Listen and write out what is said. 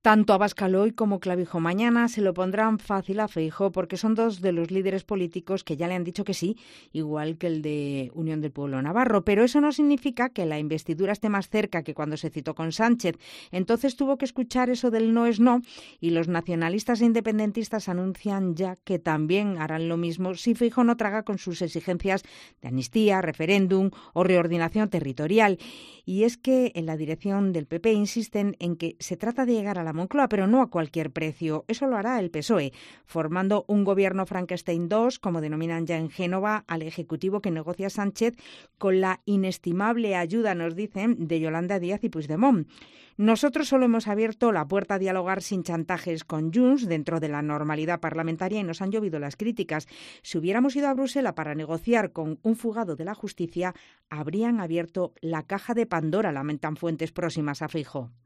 Tanto Abascal hoy como Clavijo mañana se lo pondrán fácil a Feijóo porque son dos de los líderes políticos que ya le han dicho que sí, igual que el de Unión del Pueblo Navarro. Pero eso no significa que la investidura esté más cerca que cuando se citó con Sánchez. Entonces tuvo que escuchar eso del no es no, y los nacionalistas e independentistas anuncian ya que también harán lo mismo si Feijóo no traga con sus exigencias de amnistía, referéndum o reordenación territorial. Y es que en la dirección del PP insisten en que se trata de llegar a la Moncloa, pero no a cualquier precio. Eso lo hará el PSOE, formando un gobierno Frankenstein II, como denominan ya en Génova, al Ejecutivo que negocia Sánchez con la inestimable ayuda, nos dicen, de Yolanda Díaz y Puigdemont. Nosotros solo hemos abierto la puerta a dialogar sin chantajes con Junts dentro de la normalidad parlamentaria y nos han llovido las críticas. Si hubiéramos ido a Bruselas para negociar con un fugado de la justicia, habrían abierto la caja de Pandora, lamentan fuentes próximas a Feijóo.